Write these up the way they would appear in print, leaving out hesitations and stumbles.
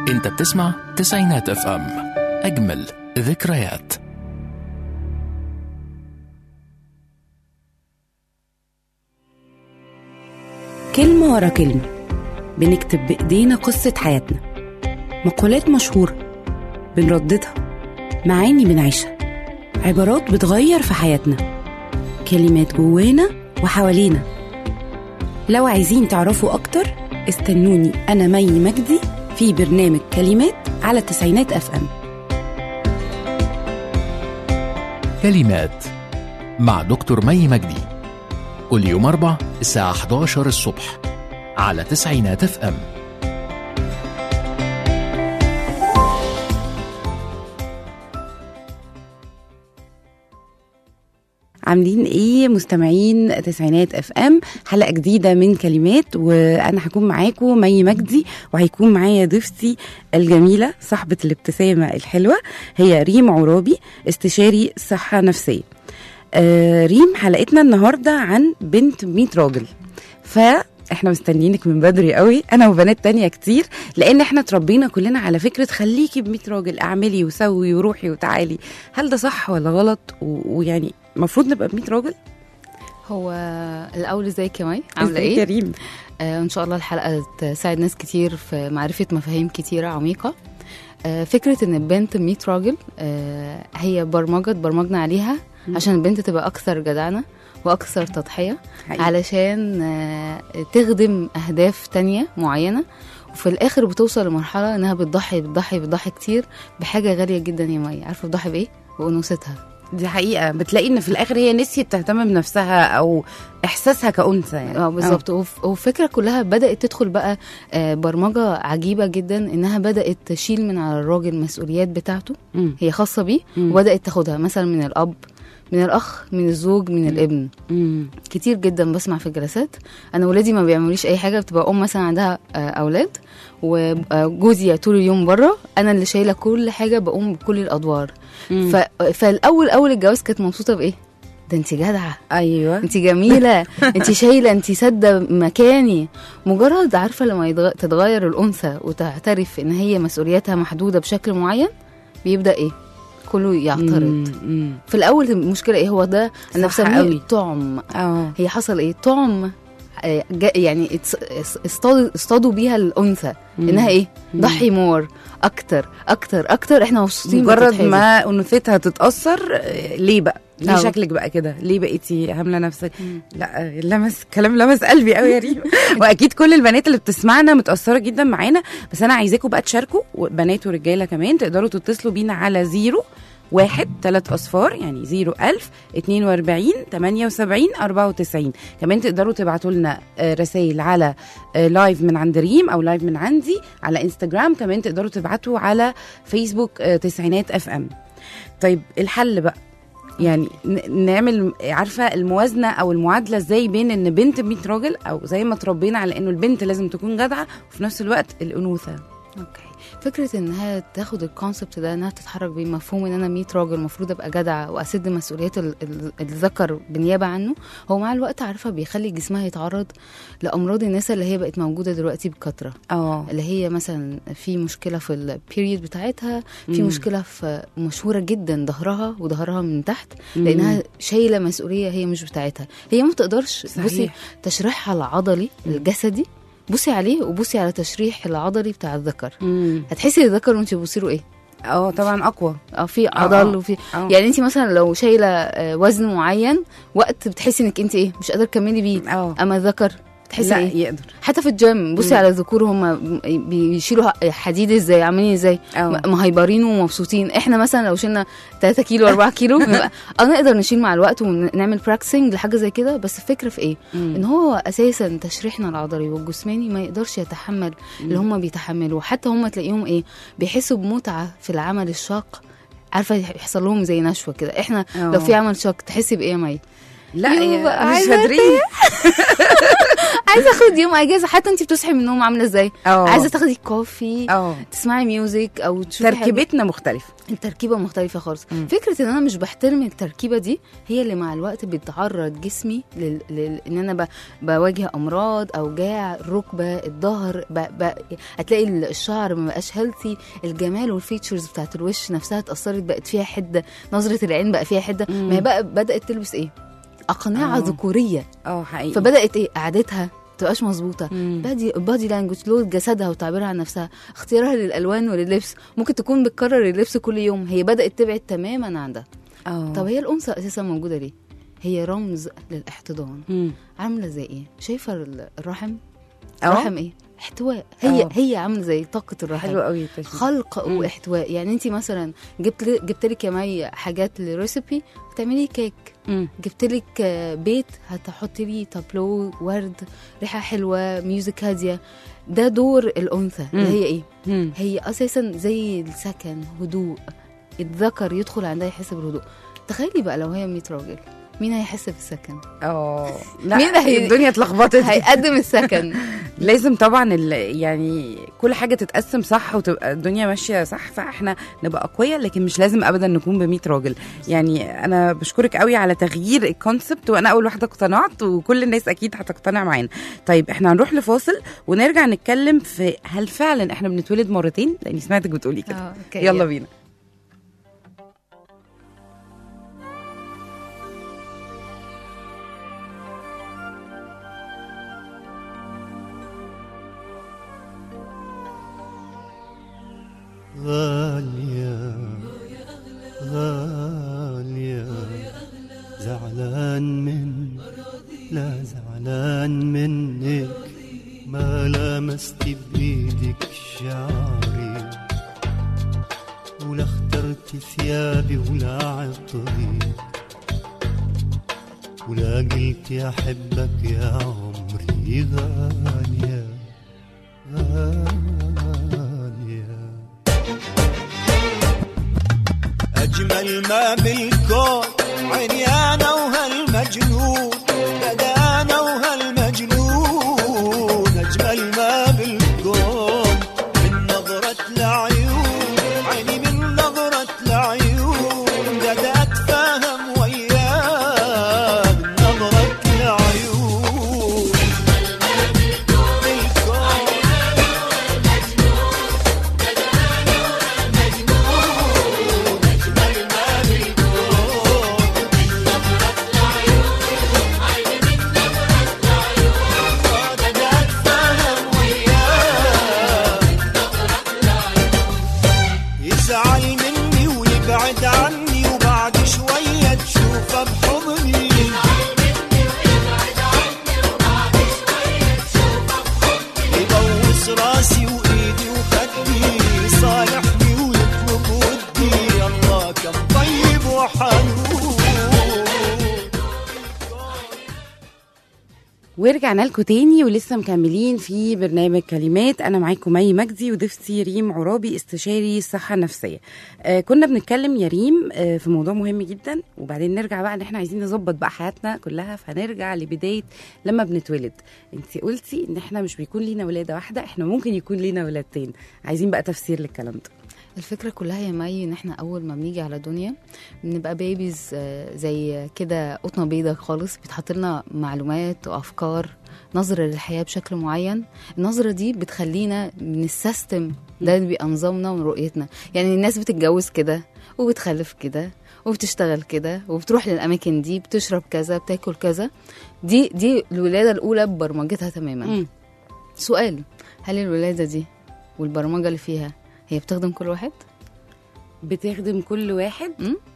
انت بتسمع تسعينات اف ام، اجمل ذكريات. كلمة ورا كلمة بنكتب بإيدينا قصة حياتنا، مقولات مشهورة بنرددها، معاني بنعيشها، عبارات بتغير في حياتنا، كلمات جوانا وحوالينا. لو عايزين تعرفوا أكتر استنوني أنا مي مجدي في برنامج كلمات على تسعينات اف ام. كلمات مع دكتور مي مجدي، كل يوم 4 الساعة 11 الصبح على تسعينات اف ام. عاملين ايه مستمعين تسعينات اف ام؟ حلقة جديدة من كلمات، وانا هكون معاكم مي مجدي، وهيكون معايا ضيفتي الجميلة صاحبة الابتسامة الحلوة هي ريم عرابي، استشاري صحة نفسية. ريم، حلقتنا النهاردة عن بنت 100 راجل، فاحنا مستنيينك من بدري قوي، انا وبنات تانية كتير، لان احنا تربينا كلنا على فكرة خليكي ب100 راجل، اعملي وسوي وروحي وتعالي. هل ده صح ولا غلط؟ ويعني المفروض نبقى ب100 راجل؟ هو الأول ازيك يا مي؟ عاملة ايه؟ يا ريم. ان شاء الله الحلقة تساعد ناس كتير في معرفة مفاهيم كتيرة عميقة. فكرة ان البنت 100 راجل هي برمجنا عليها عشان البنت تبقى أكثر جدعنة وأكثر تضحية، علشان تخدم أهداف تانية معينة، وفي الآخر بتوصل لمرحلة انها بتضحي كتير بحاجة غالية جدا يا مي. عارفة بتضحي بإيه؟ بأنوثتها. دي حقيقة، بتلاقي ان في الاخر هي نسيت تهتم بنفسها او احساسها كأنثى يعني. بالظبط. والفكرة كلها بدأت تدخل بقى برمجة عجيبة جدا، انها بدأت تشيل من على الراجل مسؤوليات بتاعته هي خاصة بيه، وبدأت تاخدها مثلا من الأب، من الأخ، من الزوج، من الابن. كتير جدا بسمع في الجلسات انا ولادي ما بيعملوش اي حاجة، بتبقى ام مثلا عندها اولاد وجوزي طول اليوم بره، انا اللي شايله كل حاجه، بقوم بكل الادوار. فالاول الجواز كانت مبسوطه بايه؟ ده انت جدعه، ايوه انت جميله، انت شايله، انت سده مكاني. مجرد عارفه لما تتغير الانثى وتعترف ان هي مسؤولياتها محدوده بشكل معين، بيبدا ايه؟ كله يعترض. في الاول المشكله ايه؟ هو ده انا بسميه طعم. هي حصل ايه؟ طعم، يعني اصطادوا بيها الانثى انها ايه؟ ضحي مور، اكتر. احنا مبسوطين مجرد ما انوثتها تتاثر. ليه بقى؟ ليه شكلك بقى كده؟ ليه بقيتي هامله نفسك؟ لا، كلام لمس قلبي قوي يا ريم. واكيد كل البنات اللي بتسمعنا متاثره جدا معانا، بس انا عايزاكم بقى تشاركوا، بنات ورجاله كمان، تقدروا تتصلوا بينا على 01 3 يعني 01000 42 78 94. كمان تقدروا تبعتوا لنا رسائل على لايف من عند ريم او لايف من عندي على انستجرام. كمان تقدروا تبعتوا على فيسبوك تسعينات اف ام. طيب الحل بقى، يعني نعمل عارفه الموازنه او المعادله ازاي بين ان بنت 100 راجل، او زي ما تربينا على انه البنت لازم تكون جدعه وفي نفس الوقت الانوثه. اوكي، فكره انها تاخد الكونسبت ده، انها تتحرك بمفهوم ان انا 100 راجل المفروض ابقى جدعه واسد مسؤوليات الذكر بالنيابه عنه، هو مع الوقت عارفه بيخلي جسمها يتعرض لامراض الناس اللي هي بقت موجوده دلوقتي بكثره. اللي هي مثلا في مشكله في البيريود بتاعتها، في مشكله في مشهوره جدا ظهرها من تحت، لانها شايله مسؤوليه هي مش بتاعتها، هي ما تقدرش. بصي تشريحها العضلي الجسدي، بصي عليه وبصي على تشريح العضلي بتاع الذكر، هتحسي الذكر وانت بتبصي له ايه؟ طبعا اقوى، في عضل وفي يعني انت مثلا لو شايله وزن معين وقت بتحسي انك انت ايه مش قادره تكملي بيه. اما الذكر تحسي ايه؟ يقدر. حتى في الجيم بصي على الذكور، هم بيشيلوا حديد ازاي، عاملين ازاي، مهيبرين ومبسوطين. احنا مثلا لو شلنا 3 كيلو 4 كيلو نقدر نشيل مع الوقت ونعمل براكسنج لحاجه زي كده. بس الفكره في ايه؟ ان هو اساسا تشريحنا العضلي والجسماني ما يقدرش يتحمل اللي هم بيتحملوا. حتى هم تلاقيهم ايه، بيحسوا بمتعه في العمل الشاق، عارفه يحصل لهم زي نشوه كده. احنا لو في عمل شاق تحسي بايه يا مي؟ لا مش قادرين. عايزه اخد يوم اجازه. حتى انت بتصحي من النوم عامله ازاي؟ عايزه تاخدي كوفي، تسمعي ميوزك او تشوفي تركيبتنا مختلفه، التركيبه مختلفه خالص. فكره ان انا مش بحترم التركيبه دي هي اللي مع الوقت بتعرض جسمي ان انا بواجه امراض، اوجاع الركبه، الظهر، هتلاقي الشعر ما بقاش هيلثي، الجمال والفيتشرز بتاعت الوش نفسها اتاثرت، بقت فيها حده، نظره العين بقى فيها حده. ما هي بقى بدات تلبس ايه؟ اقنعه ذكوريه. حقيقي. فبدات ايه؟ قعدتها تبقاش مظبوطه، بادي لانجوج، لغه جسدها وتعبيرها عن نفسها، اختيارها للالوان ولللبس. ممكن تكون بتكرر اللبس كل يوم، هي بدات تبعد تماما عن ده. طب هي الانثى اساسا موجوده ليه؟ هي رمز للاحتضان. عامله زي ايه؟ شايفه الرحم؟ الرحم ايه؟ احتواء. هي عامله زي طاقه الرحم. حلو قوي. خلق واحتواء. يعني انت مثلا جبت لك يا مي حاجات لريسيبي، هتعملي كيك. جبت لك بيت، هتحطي لي تابلو، ورد، ريحه حلوه، ميوزك هاديه. ده دور الانثى اللي هي ايه؟ هي اساسا زي السكن، هدوء. الذكر يدخل عندها يحس بالهدوء. تخيلي بقى لو هي 100 راجل، مين هيحس بالسكن؟ لا، مين الدنيا اتلخبطت. هيقدم السكن. لازم طبعا يعني كل حاجه تتقسم صح وتبقى الدنيا ماشيه صح، فاحنا نبقى اقوياء، لكن مش لازم ابدا نكون ب100 راجل. يعني انا بشكرك قوي على تغيير الكونسبت، وانا اول واحده اقتنعت، وكل الناس اكيد هتقتنع معانا. طيب احنا هنروح لفاصل ونرجع نتكلم في هل فعلا احنا بنتولد مرتين، لاني سمعتك بتقولي كده. يلا بينا. غالية غالية، لا زعلان منك، ما لمست بإيدك شعري، ولا اخترت ثيابي ولا عطري، ولا قلت أحبك يا عمري. غالية أجمل ما بالكون عيني أنا وهالمجنون، بدأ أنا وهالمجنون. أجمل ما بالكون من نظرة العيون، عيني من نظرة العيون، بدأ أتفاهم وياه من نظرة العيون. أجمل ما بالكون ورجعنا لكم تاني ولسه مكملين في برنامج كلمات. انا معاكم مي مجدي وضيفتي ريم عرابي، استشاري الصحه النفسيه. كنا بنتكلم يا ريم في موضوع مهم جدا، وبعدين نرجع بقى ان احنا عايزين نظبط بقى حياتنا كلها، فنرجع لبدايه لما بنتولد. انت قلتي ان احنا مش بيكون لينا ولاده واحده، احنا ممكن يكون لينا ولادتين. عايزين بقى تفسير للكلام ده. الفكرة كلها يا مي ان احنا اول ما بنيجي على دنيا بنبقى بيبيز زي كده قطنة بيضة خالص، بيتحط لنا معلومات وافكار، نظرة للحياة بشكل معين. النظرة دي بتخلينا من السيستم ده اللي بيبقى نظامنا ورؤيتنا. يعني الناس بتتجوز كده وبتخلف كده وبتشتغل كده وبتروح للاماكن دي، بتشرب كذا، بتاكل كذا. دي الولادة الاولى ببرمجتها تماما. سؤال: هل الولادة دي والبرمجة اللي فيها هي بتخدم كل واحد؟ بتخدم كل واحد.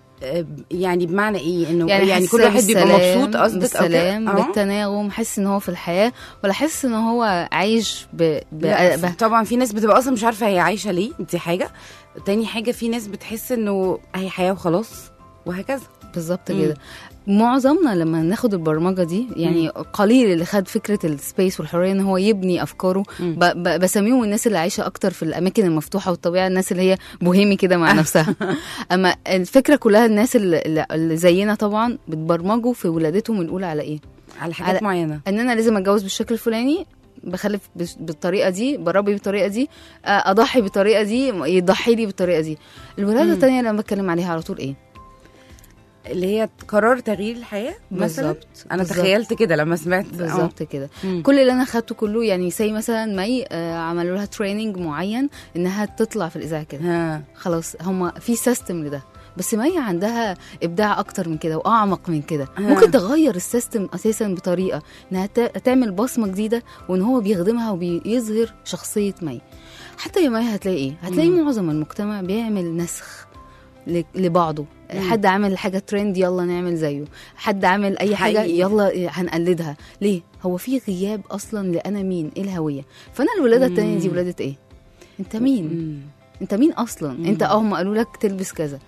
يعني بمعنى ايه؟ انه يعني كل واحد بيبقى مبسوط قصدك؟ بالسلام، بالتناغم، حس ان هو في الحياه، ولا حس ان هو عايش طبعا في ناس بتبقى اصلا مش عارفه هي عايشه ليه، دي حاجه. تاني حاجه في ناس بتحس انه هي حياه وخلاص، وهكذا. بالظبط كده. معظمنا لما ناخد البرمجه دي، يعني قليل اللي خد فكره السبيس والحريه ان هو يبني افكاره. بسميهم الناس اللي عايشه اكتر في الاماكن المفتوحه والطبيعه، الناس اللي هي بوهيمي كده مع نفسها. اما الفكره كلها الناس اللي زينا طبعا بتبرمجوا في ولادتهم الاولى على ايه؟ على حاجات معينه، ان انا لازم اتجوز بالشكل الفلاني، بخلف بالطريقه دي، بربي بالطريقه دي، اضحي بالطريقه دي، يضحي لي بالطريقه دي. الولاده الثانيه اللي انا بتكلم عليها على طول ايه؟ اللي هي قرار تغيير الحياه مثلا. بالظبط. انا تخيلت كده لما سمعت بالظبط كده. كل اللي انا خدته كله يعني زي مثلا مي عملوا لها تريننج معين انها تطلع في الاذاعه كده، خلاص هم في سيستم لده، بس مي عندها ابداع اكتر من كده واعمق من كده. ممكن تغير السيستم اساسا بطريقه انها تعمل بصمه جديده، وان هو بيخدمها وبيظهر شخصيه مي. حتى يا مي هتلاقي ايه؟ هتلاقي معظم المجتمع بيعمل نسخ لبعضه. حد عامل حاجه ترند يلا نعمل زيه، حد عامل اي حاجه يلا هنقلدها. ليه؟ هو في غياب اصلا لانا مين، ايه الهويه. فانا الولاده الثانيه دي ولاده ايه؟ انت مين؟ انت مين اصلا؟ انت هم قالوا لك تلبس كذا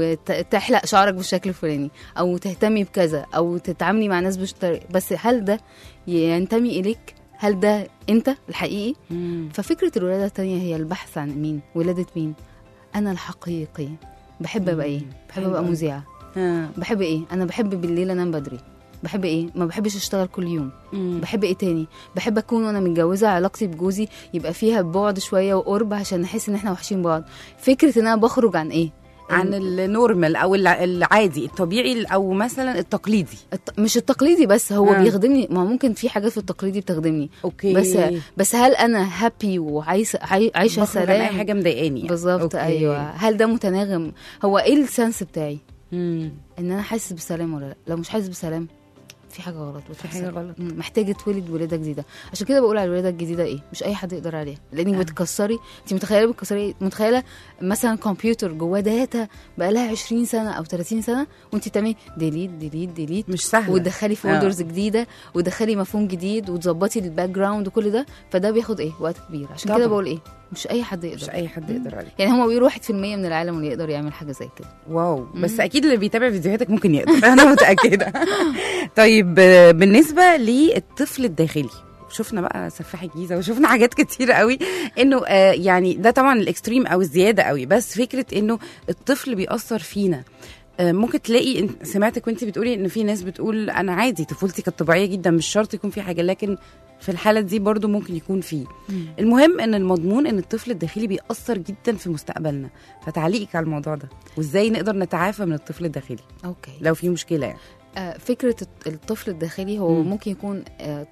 وتحلق شعرك بالشكل الفلاني، او تهتمي بكذا، او تتعاملي مع ناس بالطريقه، بس هل ده ينتمي اليك؟ هل ده انت الحقيقي؟ ففكره الولاده الثانيه هي البحث عن مين، ولاده مين انا الحقيقي. بحب ابقى ايه؟ بحب ابقى مذيعه. بحب ايه؟ انا بحب بالليل انام بدري. بحب ايه؟ ما بحبش اشتغل كل يوم. بحب ايه تاني؟ بحب اكون وانا متجوزه علاقتي بجوزي يبقى فيها بعد شويه وقرب، عشان نحس ان احنا وحشين بعض. فكره ان انا بخرج عن ايه؟ عن النورمال او العادي الطبيعي، او مثلا التقليدي. مش التقليدي بس، هو بيخدمني. ما ممكن في حاجات في التقليدي بتخدمني، اوكي، بس هل انا هابي وعايشه سلام؟ اي حاجه مضايقاني بالظبط. ايوه، هل ده متناغم؟ هو ايه السنس بتاعي؟ ان انا حاسس بسلام ولا لا؟ لو مش حاسس بسلام في حاجه غلط، في حاجه غلط، محتاجه تولد ولاده جديده. عشان كده بقول على الولاده الجديده ايه، مش اي حد يقدر عليها، لانك بتكسري. انت متخيله مثلا كمبيوتر جواه داتا بقى لها 20 سنه او 30 سنه، وانت تعملي ديليت مش سهله، وتدخلي فولدرز جديده، وتدخلي مفهوم جديد، وتظبطي الباك جراوند وكل ده. فده بياخد ايه؟ وقت كبير. عشان كده بقول ايه، مش اي حد يقدر، مش اي حد يقدر عليه. يعني هم بيقولوا 1% من العالم اللي يقدر يعمل حاجه زي كده. واو. بس اكيد اللي بيتابع فيديوهاتك ممكن يقدر. انا متاكده. طيب بالنسبه للطفل الداخلي، شفنا بقى سفاح الجيزه وشفنا حاجات كتير قوي، انه يعني ده طبعا الاكستريم او الزياده قوي، بس فكره انه الطفل بيأثر فينا. ممكن تلاقي، سمعتك وانت بتقولي ان في ناس بتقول انا عادي طفولتي كانت طبيعيه جدا، مش شرط يكون في حاجه، لكن في الحاله دي برضو ممكن يكون فيه. المهم ان المضمون ان الطفل الداخلي بيأثر جدا في مستقبلنا. فتعليقك على الموضوع ده، وازاي نقدر نتعافى من الطفل الداخلي لو في مشكله يعني. فكرة الطفل الداخلي هو ممكن يكون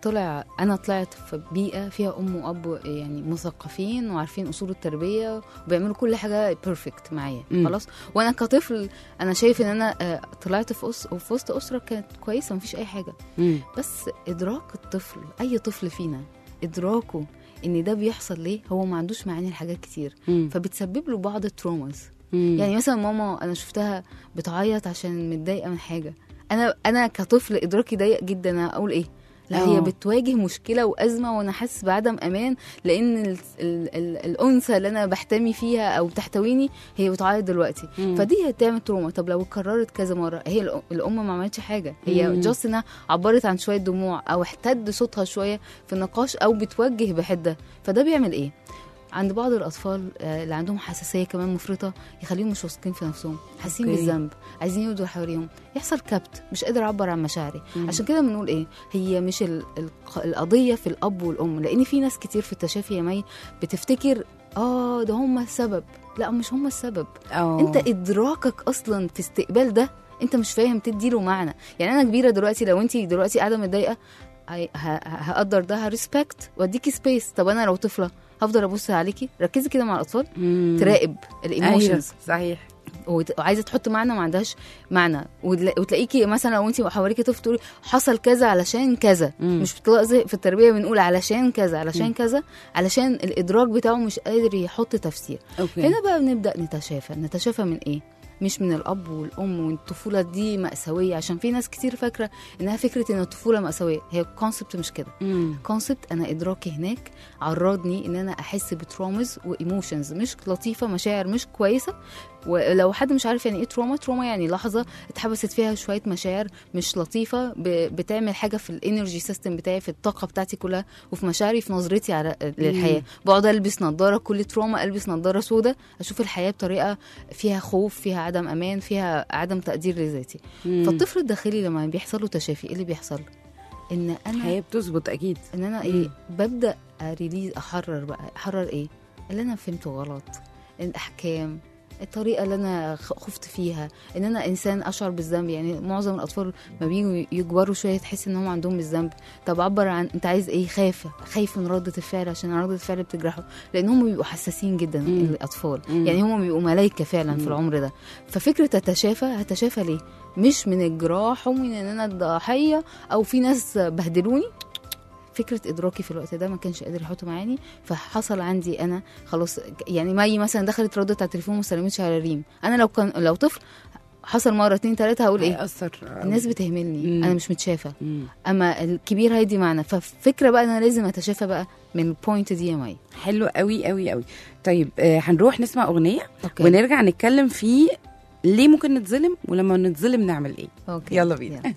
أنا طلعت في بيئة فيها أم وأب يعني مثقفين وعارفين أصول التربية وبيعملوا كل حاجة بيرفكت معايا خلاص. وأنا كطفل أنا شايف إن أنا طلعت في وسط أسرة كانت كويسة مفيش أي حاجة. بس إدراك الطفل، أي طفل فينا إدراكه إن ده بيحصل ليه، هو ما عندوش معاني لحاجات كتير، فبتسبب له بعض التروماز. يعني مثلا ماما أنا شفتها بتعيط عشان متضايقة من حاجة، انا كطفل ادراكي ضيق جدا. انا اقول ايه؟ لا هي بتواجه مشكله وازمه وانا حاسس بعدم امان، لان الانثى اللي انا بحتمي فيها او بتحتويني هي بتعيط دلوقتي. فدي هتعمل تروما. طب لو اتكررت كذا مره، هي الام ما عملتش حاجه، هي جاست انها عبرت عن شويه دموع او احتد صوتها شويه في النقاش او بتوجه بحده. فده بيعمل ايه عند بعض الاطفال اللي عندهم حساسيه كمان مفرطه؟ يخليهم مش واثقين في نفسهم، حاسين بالذنب، عايزين يودوا حواليهم، يحصل كبت، مش قادر اعبر عن مشاعري. عشان كده بنقول ايه، هي مش القضيه في الاب والام، لان في ناس كتير في التشافي يا مي بتفتكر ده هم السبب. لا مش هم السبب. انت ادراكك اصلا في استقبال ده انت مش فاهم تديله معنى. يعني انا كبيره دلوقتي، لو انت دلوقتي قاعده متضايقه هقدر ده، هريسبكت واديكي سبيس. طب انا لو طفله هفضل ابص عليكي. ركزي كده مع الاطفال، تراقب الايموشنز. صحيح. وعايزه تحط معنى ما عندهاش معنى، وتلاقيكي مثلا لو انت حواليكي طفل تقولي حصل كذا علشان كذا. مش بتلاقي في التربيه بنقول علشان كذا علشان كذا، علشان الادراك بتاعه مش قادر يحط تفسير. هنا بقى بنبدا نتشافى من ايه؟ مش من الاب والام والطفوله دي مأساويه، عشان في ناس كتير فاكره انها فكره ان الطفوله مأساويه. هي كونسبت مش كده. كونسبت انا ادراكي هناك عرضني ان انا احس بترومز وايموشنز مش لطيفه، مشاعر مش كويسه. ولو حد مش عارف يعني ايه تروما يعني لحظه اتحبست فيها شويه مشاعر مش لطيفه، بتعمل حاجه في الانرجي سيستم بتاعي، في الطاقه بتاعتي كلها، وفي مشاعري، في نظرتي على للحياه. بقعد البس نظاره، كل تروما البس نظاره سوداء، اشوف الحياه بطريقه فيها خوف، فيها عدم امان، فيها عدم تقدير لذاتي. فالطفل الداخلي لما بيحصل له تشافي ايه اللي بيحصل؟ ان انا هي بتظبط اكيد. ان انا ايه ببدا اريليز، احرر ايه اللي انا فهمته غلط، الاحكام، الطريقه اللي انا خفت فيها، ان انا انسان اشعر بالذنب. يعني معظم الاطفال ما بييجوا يكبروا شويه تحس ان هم عندهم الذنب. طب عبر عن انت عايز ايه، خايف من رده الفعل عشان رده الفعل بتجرحه، لان هم بيبقوا حساسين جدا الاطفال. يعني هم بيبقوا ملائكه فعلا في العمر ده. ففكره هتشافى ليه؟ مش من الجراح ومن ان انا الضحيه او في ناس بهدلوني. فكره ادراكي في الوقت ده ما كانش قادر يحط معاني، فحصل عندي انا خلاص. يعني مي مثلا دخلت ردت على التليفون وما سلمتش على ريم، انا لو طفل حصل مره 2 3 هقول ايه؟ هيأثر. الناس بتهملني، انا مش متشافه. اما الكبير هيدي معنى. ففكره بقى انا لازم اتشافى بقى من البوينت دي يا مي. حلو قوي قوي قوي. طيب هنروح نسمع اغنيه أوكي. ونرجع نتكلم في ليه ممكن نتظلم ولما نتظلم نعمل ايه. أوكي. يلا بينا.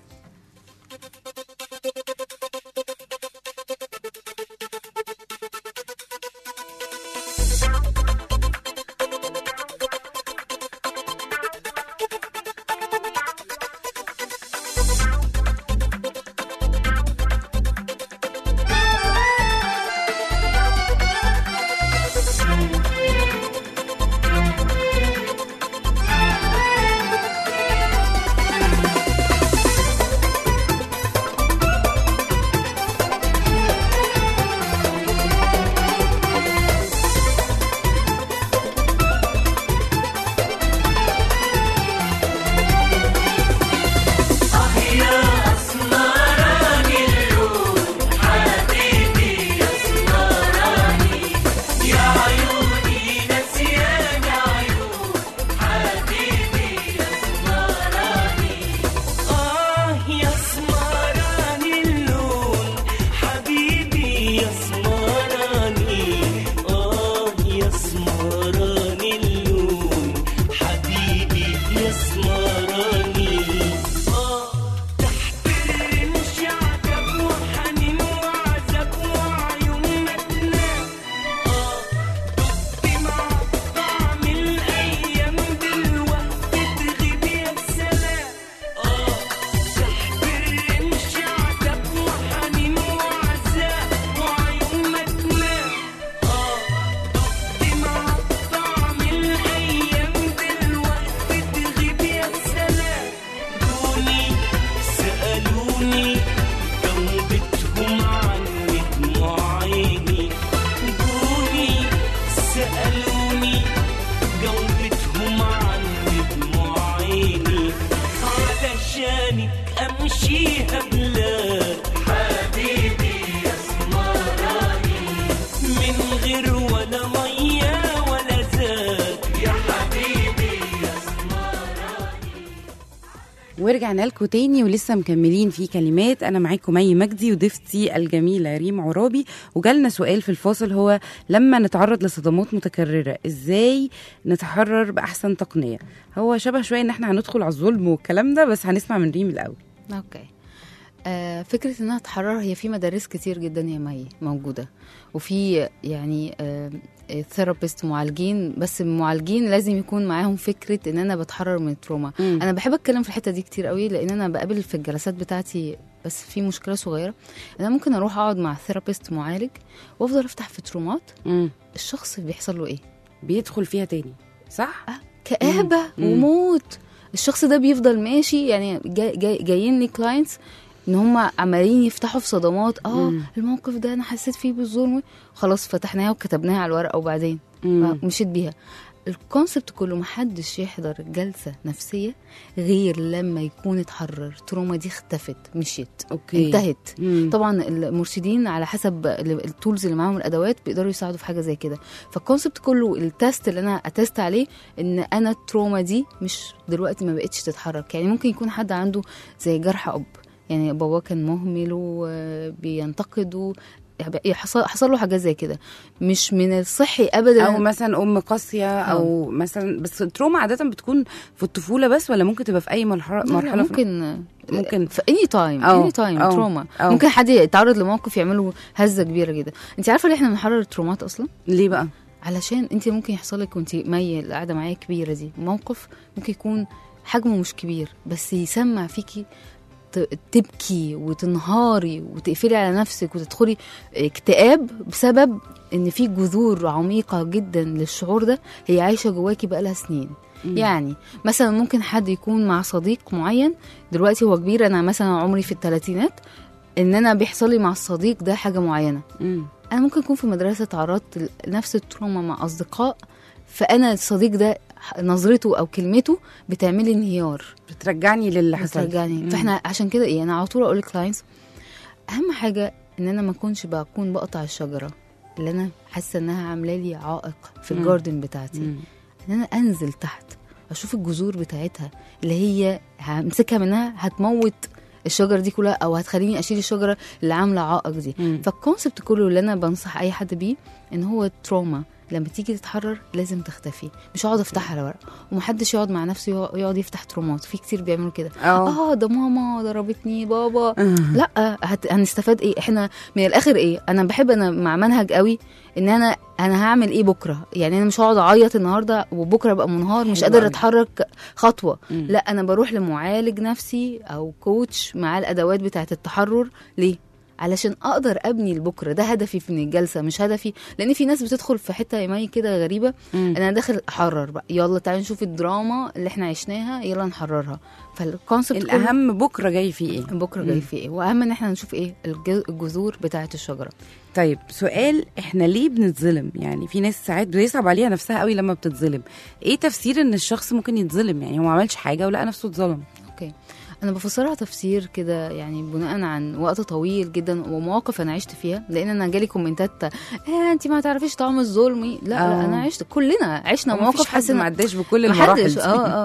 ورجعنا لكم تاني ولسه مكملين في كلمات. انا معاكم مي مجدي وضيفتي الجميله ريم عرابي. وجالنا سؤال في الفاصل، هو لما نتعرض لصدمات متكرره ازاي نتحرر باحسن تقنيه؟ هو شبه شويه ان احنا هندخل على الظلم والكلام ده، بس هنسمع من ريم الاول. اوكي. فكره انها تحرر، هي في مدارس كتير جدا يا مي موجوده، وفي يعني ثيرابيست معالجين، بس المعالجين لازم يكون معاهم فكره ان انا بتحرر من التروما. انا بحب اتكلم في الحته دي كتير قوي، لان انا بقابل في الجلسات بتاعتي بس في مشكله صغيره. انا ممكن اروح اقعد مع ثيرابيست معالج وافضل افتح في ترومات. الشخص بيحصل له ايه؟ بيدخل فيها تاني، صح؟ كآبه وموت. الشخص ده بيفضل ماشي. يعني جايين لي كلاينتس ان هم عمالين يفتحوا في صدمات. الموقف ده انا حسيت فيه بالظلم، خلاص فتحناها وكتبناها على الورقه وبعدين مشيت بيها. الكونسبت كله محدش يحضر جلسه نفسيه غير لما يكون اتحرر، التروما دي اختفت، مشيت، أوكي. انتهت. طبعا المرشدين على حسب التولز اللي معاهم، الادوات، بيقدروا يساعدوا في حاجه زي كده. فالكونسبت كله، التست اللي انا اتست عليه ان انا التروما دي مش دلوقتي ما بقتش تتحرك. يعني ممكن يكون حد عنده زي جرح اب، يعني بابا كان مهمل وبينتقد حصل له حاجات زي كده، مش من الصحي ابدا. او مثلا ام قاسيه او مثلا. بس التروما عاده بتكون في الطفوله بس، ولا ممكن تبقى في اي مرحله؟ ممكن في اني تايم تروما. ممكن حد يتعرض لموقف يعمله هزه كبيره جدا. انت عارفه ليه احنا بنحرر الترومات اصلا؟ ليه بقى؟ علشان انت ممكن يحصل لك وانت مي اللي قاعده معايا كبيره دي موقف ممكن يكون حجمه مش كبير، بس يسمع فيكي تبكي وتنهاري وتقفلي على نفسك وتدخلي اكتئاب بسبب ان في جذور عميقة جدا للشعور ده هي عايشة جواكي بقالها سنين. يعني مثلا ممكن حد يكون مع صديق معين دلوقتي هو كبير، انا مثلا عمري في الثلاثينات، ان انا بيحصل لي مع الصديق ده حاجة معينة. انا ممكن اكون في مدرسة تعرضت لنفس التروما مع اصدقاء، فانا الصديق ده نظرته او كلمته بتعملي انهيار، بترجعني للي حصل. فاحنا عشان كده ايه، انا على طول اقول للكلاينتس اهم حاجه ان انا ما اكونش بقطع الشجره اللي انا حاسه انها عامله لي عائق في الجاردن بتاعتي. ان انا انزل تحت اشوف الجذور بتاعتها اللي هي همسكها منها هتموت الشجره دي كلها، او هتخليني اشيل الشجره اللي عامله عائق دي. فالكونسبت كله اللي انا بنصح اي حد بيه ان هو تروما لما تيجي تتحرر لازم تختفي، مش اقعد افتحها على ورق. ومحدش يقعد مع نفسه يقعد يفتح ترومات، في كتير بيعملوا كده. ده ماما ضربتني، بابا لا هنستفاد ايه احنا من الاخر؟ ايه انا بحب انا مع منهج قوي ان انا هعمل ايه بكره. يعني انا مش هقعد اعيط النهارده وبكره ابقى منهار مش قادر اتحرك خطوه. لا انا بروح لمعالج نفسي او كوتش مع الادوات بتاعه التحرر. ليه؟ علشان اقدر ابني لبكره. ده هدفي من الجلسه، مش هدفي لان في ناس بتدخل في حته يمين كده غريبه. انا داخل احرر بقى، يلا تعالوا نشوف الدراما اللي احنا عشناها يلا نحررها. فالكونسبت الاهم بكره جاي فيه ايه، بكره جاي فيه ايه، واهم ان احنا نشوف ايه الجذور بتاعه الشجره. طيب سؤال، احنا ليه بنتظلم؟ يعني في ناس ساعات بيصعب عليها نفسها قوي لما بتتظلم. ايه تفسير ان الشخص ممكن يتظلم؟ يعني هو ما عملش حاجه ولقى نفسه اتظلم. اوكي، انا بفسرها تفسير كده يعني بناء عن وقت طويل جدا ومواقف انا عشت فيها. لان انا جالي كومنتات انت ما تعرفيش طعم الظلم. لا انا عشت، كلنا عشنا مواقف، حاسه ما عداش بكل المراحل.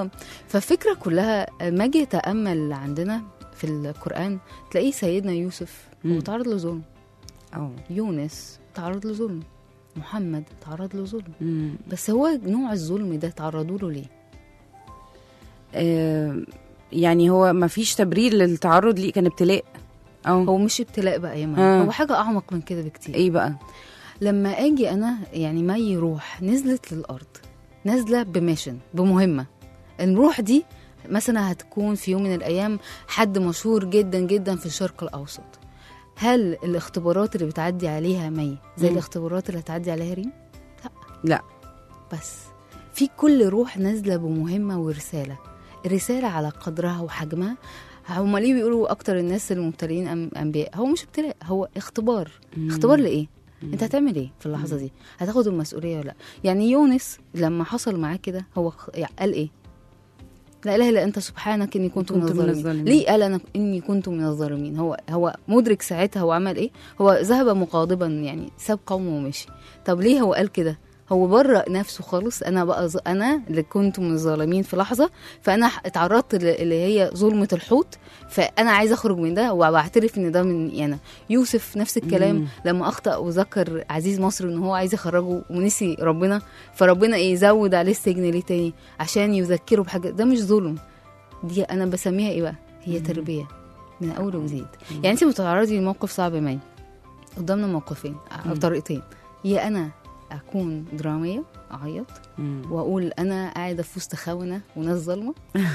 فالفكره كلها ما اجي اتامل عندنا في القران تلاقيه سيدنا يوسف هو تعرض لظلم، يونس تعرض لظلم، محمد تعرض لظلم. بس هو نوع الظلم ده تعرضوا له ليه؟ يعني هو ما فيش تبرير للتعرض ليه، كان ابتلاء. هو مش ابتلاء بقى يا مي، هو حاجه اعمق من كده بكتير. ايه بقى؟ لما اجي انا يعني مي روح نزلت للارض، نازله بميشن، بمهمه. الروح دي مثلا هتكون في يوم من الايام حد مشهور جدا جدا في الشرق الاوسط. هل الاختبارات اللي بتعدي عليها مي زي الاختبارات اللي هتعدي عليها ريم؟ لا. بس في كل روح نازله بمهمه ورساله، الرسالة على قدرها وحجمها. هم ليه بيقولوا أكتر الناس المبتلين أنبياء؟ هو مش ابتلاء، هو اختبار. اختبار لإيه؟ أنت هتعمل إيه في اللحظة دي؟ هتاخد المسؤولية ولا لا؟ يعني يونس لما حصل معاه كده هو قال إيه؟ لا إله إلا أنت سبحانك إني كنت من الظالمين. ليه قال أنا إني كنت من الظالمين؟ هو مدرك ساعتها هو عمل إيه؟ هو ذهب مغاضبا، يعني ساب قومه ومشي. طب ليه هو قال كده؟ هو برأ نفسه خالص. انا بقى انا اللي كنت من الظالمين في لحظه، فانا اتعرضت اللي هي ظلمه الحوت، فانا عايزه اخرج من ده واعترف ان ده مني انا. يوسف نفس الكلام لما اخطأ وذكر عزيز مصر ان هو عايز يخرجه ونسي ربنا، فربنا يزود عليه السجن ليه تاني عشان يذكره بحاجه. ده مش ظلم، دي انا بسميها ايه بقى؟ هي تربيه من اول وجديد. يعني انت بتتعرضي لموقف صعب ماي، قدامنا موقفين او طريقتين. يا انا اكون دراميه اعيط واقول انا قاعده في وسط خونه وناس ظالمه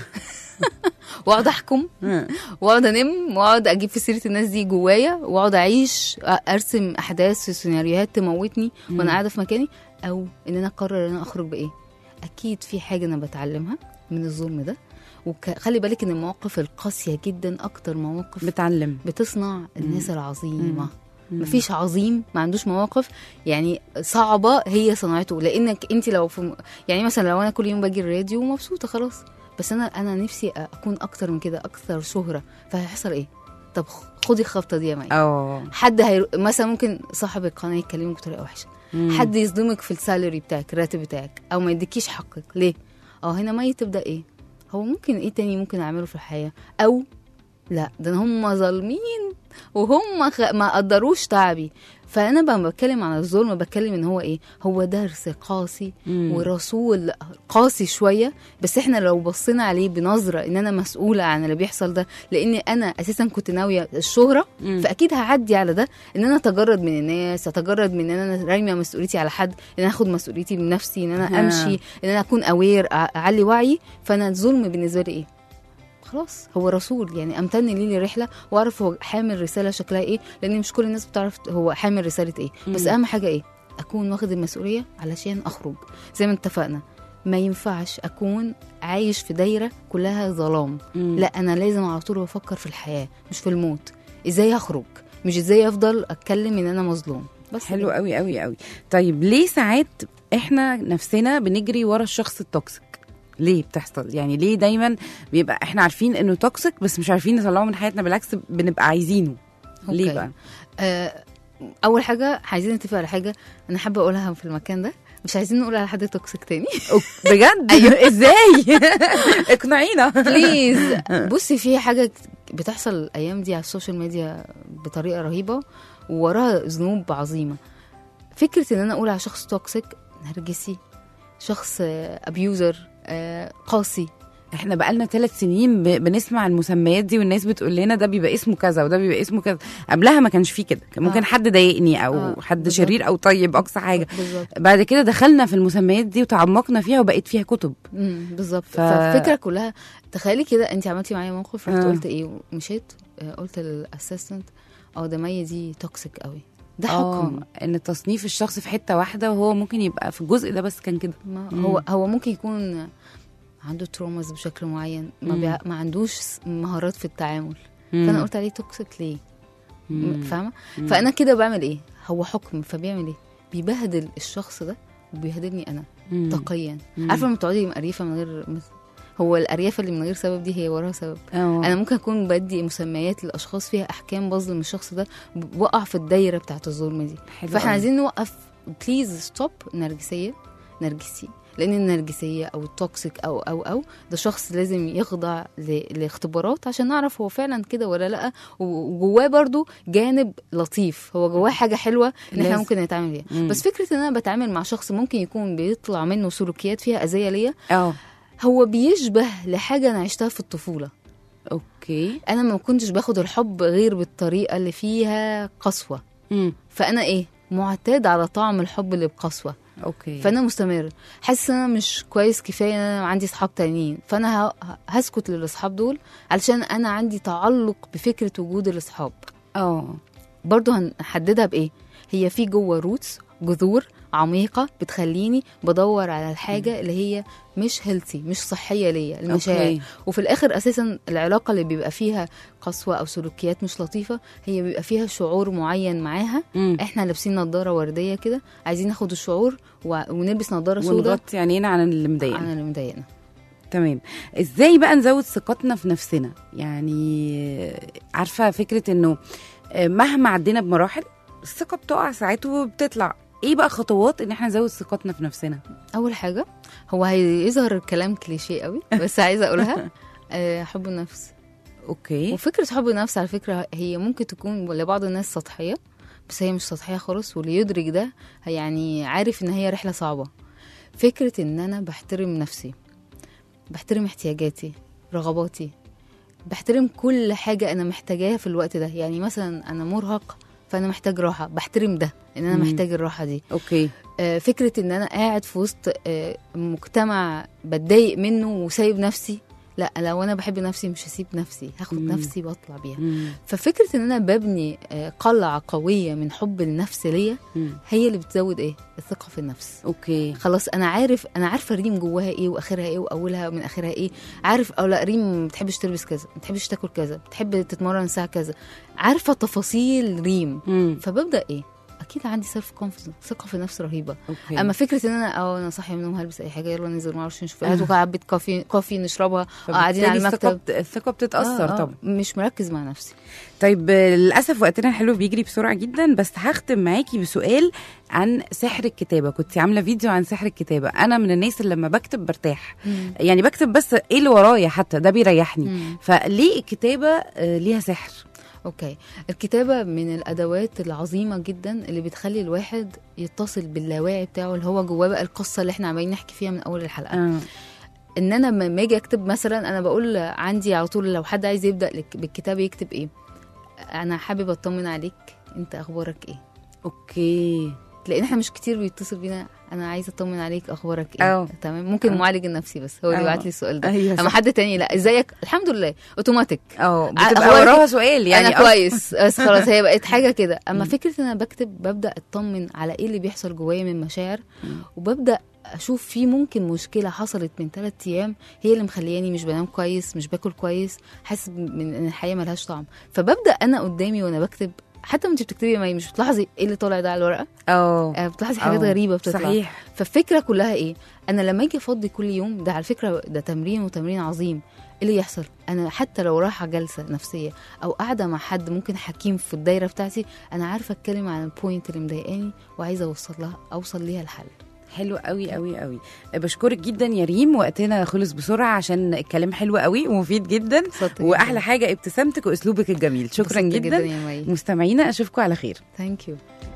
واقعد احكم واقعد انم واقعد اجيب في سيره الناس دي جوايا واقعد اعيش ارسم احداث في سيناريوهات تموتني وانا قاعده في مكاني، او ان انا اقرر ان انا اخرج بايه. اكيد في حاجه انا بتعلمها من الظلم ده. وخلي بالك ان المواقف القاسيه جدا اكتر مواقف بتصنع الناس العظيمه. مفيش عظيم ما عندوش مواقف يعني صعبة هي صنعته. لأنك أنت لو يعني مثلا لو أنا كل يوم باجي الراديو ومبسوطة خلاص، بس أنا نفسي أكون أكتر من كده، أكثر شهرة، فهيحصل إيه؟ طب خدي الخبطة دي يا مي. حد مثلا ممكن صاحب القناة يكلمك بطريقة وحشة، حد يظلمك في السالري بتاعك، الراتب بتاعك، أو ما يديكيش حقك. ليه؟ هنا مي تبدأ إيه؟ هو ممكن إيه تاني ممكن أعمله في الحياة؟ أو لا ده هم ظالمين وهم ما قدروش تعبي. فانا بقى بتكلم عن الظلم، بتكلم ان هو ايه، هو درس قاسي ورسول قاسي شويه. بس احنا لو بصينا عليه بنظره ان انا مسؤوله عن اللي بيحصل ده، لان انا اساسا كنت ناويه الشهره، فاكيد هعدي على ده ان انا اتجرد من الناس، اتجرد من ان انا راميه مسؤوليتي على حد، ان انا اخد مسؤوليتي من نفسي، ان انا امشي، ان انا اكون اوير، اعلي وعي. فانا الظلم بالنسبه لي ايه؟ خلاص هو رسول، يعني امتن لي رحله واعرف هو حامل رساله شكلها ايه، لان مش كل الناس بتعرف هو حامل رساله ايه. بس اهم حاجه ايه؟ اكون واخد المسؤوليه علشان اخرج. زي ما اتفقنا ما ينفعش اكون عايش في دايره كلها ظلام. لا انا لازم على طول افكر في الحياه مش في الموت. ازاي اخرج، مش ازاي افضل اتكلم ان انا مظلوم. بس حلو قوي قوي قوي. طيب ليه ساعات احنا نفسنا بنجري ورا الشخص التوكسيك؟ ليه بتحصل؟ يعني ليه دايما بيبقى احنا عارفين انه توكسيك بس مش عارفين نطلعه من حياتنا، بالعكس بنبقى عايزينه؟ ليه بقى؟ اول حاجه عايزين نتفق على حاجه انا حابه اقولها في المكان ده، مش عايزين نقول على حد توكسيك تاني. بجد؟ ايوه. ازاي؟ اقنعينا بليز. بصي في حاجه بتحصل الايام دي على السوشيال ميديا بطريقه رهيبه ووراها ذنوب عظيمه. فكره ان انا اقول على شخص توكسيك، نرجسي، شخص ابيوزر، قاسي. احنا بقالنا 3 سنين بنسمع المسميات دي، والناس بتقول لنا ده بيبقى اسمه كذا وده بيبقى اسمه كذا. قبلها ما كانش فيه كده، كان ممكن حد ضايقني او حد بالزبط. شرير او طيب اقصى حاجه. بالزبط. بعد كده دخلنا في المسميات دي وتعمقنا فيها وبقت فيها كتب. بالظبط. فالفكره كلها تخيلي كده انت عملتي معايا موقف، رحت قلت ايه، مشيت قلت للاسيستنت ده مي دي توكسيك قوي. ده حكم ان تصنيف الشخص في حته واحده، وهو ممكن يبقى في الجزء ده بس كان كده. هو ممكن يكون عنده تروماز بشكل معين، ما عندوش مهارات في التعامل. فانا قلت عليه توكسيك ليه؟ فاهمه؟ فانا كده بعمل ايه؟ هو حكم، فبيعمل ايه؟ بيبهدل الشخص ده وبيهدلني انا تقيا. عارفه لما تقعدي مقريفه من غير، هو الاريافه اللي من غير سبب دي هي وراها سبب. انا ممكن اكون بدي مسميات للاشخاص فيها احكام بظلم الشخص ده، وقع في الدايره بتاعه الظلم دي. فاحنا عايزين نوقف. بليز ستوب نرجسي، لان النرجسيه او التوكسيك او ده شخص لازم يخضع لاختبارات عشان نعرف هو فعلا كده ولا لا. وجواه برضو جانب لطيف، هو جواه حاجه حلوه ان احنا ممكن نتعامل بيها. بس فكره ان انا بتعامل مع شخص ممكن يكون بيطلع منه سلوكيات فيها اذيه ليا، هو بيشبه لحاجه انا عشتها في الطفوله. اوكي. انا ما كنتش باخد الحب غير بالطريقه اللي فيها قسوه. فانا ايه، معتاد على طعم الحب اللي بقسوه. اوكي. فانا مستمر حاسس ان انا مش كويس كفايه، انا عندي اصحاب تانيين، فانا هسكت للاصحاب دول علشان انا عندي تعلق بفكره وجود الاصحاب. برضو هنحددها بايه؟ هي في جوه روتس، جذور عميقه بتخليني بدور على الحاجه اللي هي مش هيلثي، مش صحيه ليا، المشاعر. وفي الاخر اساسا العلاقه اللي بيبقى فيها قسوه او سلوكيات مش لطيفه هي بيبقى فيها شعور معين معاها. احنا لابسين نظاره ورديه كده، عايزين ناخد الشعور ونلبس نظاره سوداء ونغطي عينينا عن اللي مضايقنا. تمام. ازاي بقى نزود ثقتنا في نفسنا؟ يعني عارفه فكره انه مهما عدينا بمراحل الثقه بتقع ساعات وبتطلع. ايه بقى خطوات ان احنا نزود ثقتنا في نفسنا؟ اول حاجه، هو هيظهر الكلام كليشيه قوي بس عايزه اقولها، حب النفس. اوكي. وفكره حب النفس على فكره هي ممكن تكون لبعض الناس سطحيه، بس هي مش سطحيه خالص. واللي يدرك ده يعني عارف ان هي رحله صعبه. فكره ان انا بحترم نفسي، بحترم احتياجاتي، رغباتي، بحترم كل حاجه انا محتاجاها في الوقت ده. يعني مثلا انا مرهق فانا محتاج راحه، بحترم ده ان انا محتاج الراحه دي. اوكي. فكره ان انا قاعد في وسط مجتمع بتضايق منه وسايب نفسي، لا، لو انا بحب نفسي مش هسيب نفسي، هاخد نفسي واطلع بيها. ففكره ان انا ببني قلعه قويه من حب النفس ليا هي اللي بتزود ايه؟ الثقه في النفس. اوكي. خلاص انا عارفه ريم جواها ايه واخرها ايه واولها من اخرها ايه. عارف او لا ريم ما بتحبش تلبس كذا، ما بتحبش تاكل كذا، بتحب تتمرن ساعه كذا. عارفه تفاصيل ريم. فببدا ايه؟ اكيد عندي سيلف كونفيدنس، ثقه في النفس رهيبه. أوكي. اما فكره ان انا صاحيه من النوم هلبس اي حاجه، يلا ننزل ما اعرفش نشوف هاتوا كعبه كوفي نشربها، قاعدين على المكتب، الثقه بتتاثر. طبعا مش مركز مع نفسي. طيب للاسف وقتنا الحلو بيجري بسرعه جدا، بس هختم معاكي بسؤال عن سحر الكتابه. كنت عامله فيديو عن سحر الكتابه. انا من الناس اللي لما بكتب برتاح، يعني بكتب بس ايه اللي ورايا حتى ده بيريحني. فليه الكتابه ليها سحر؟ اوكي. الكتابه من الادوات العظيمه جدا اللي بتخلي الواحد يتصل باللاواعي بتاعه اللي هو جواه بقى القصه اللي احنا عمالين نحكي فيها من اول الحلقه. ان انا لما اجي اكتب مثلا، انا بقول عندي على طول لو حد عايز يبدا بالكتابه يكتب ايه؟ انا حابب اطمن عليك، انت اخبارك ايه؟ اوكي. لان احنا مش كتير بيتصل بينا انا عايزه اطمن عليك اخبارك ايه. تمام، ممكن المعالج النفسي بس هو اللي يبعت لي السؤال ده. أيوة اما حد تاني لا، ازيك الحمد لله اوتوماتيك بتبقى وراها سؤال يعني انا كويس بس خلاص هي بقت حاجه كده. اما فكره ان انا بكتب ببدا اطمن على ايه اللي بيحصل جوايا من مشاعر، وببدا اشوف في ممكن مشكله حصلت من 3 ايام هي اللي مخلياني مش بنام كويس، مش باكل كويس، حاسس من ان الحياه ملهاش طعم. فببدا انا قدامي وانا بكتب، حتى وانت بتكتبي يا مي مش بتلاحظي ايه اللي طالع ده على الورقه؟ بتلاحظي حاجات غريبه بتطلع. صحيح. فالفكره كلها ايه؟ انا لما اجي افضي كل يوم، ده على فكره ده تمرين وتمرين عظيم. ايه اللي يحصل؟ انا حتى لو رايحه جلسه نفسيه او قاعده مع حد ممكن حكيم في الدايره بتاعتي، انا عارفه اتكلم عن البوينت اللي مضايقاني وعايزه اوصل ليها الحل. حلو قوي قوي قوي. بشكرك جدا يا ريم، وقتنا خلص بسرعه عشان الكلام حلو قوي ومفيد جدا، واحلى حاجه ابتسامتك واسلوبك الجميل. شكرا جدا. يا مي. مستمعينا اشوفكم على خير. ثانك يو.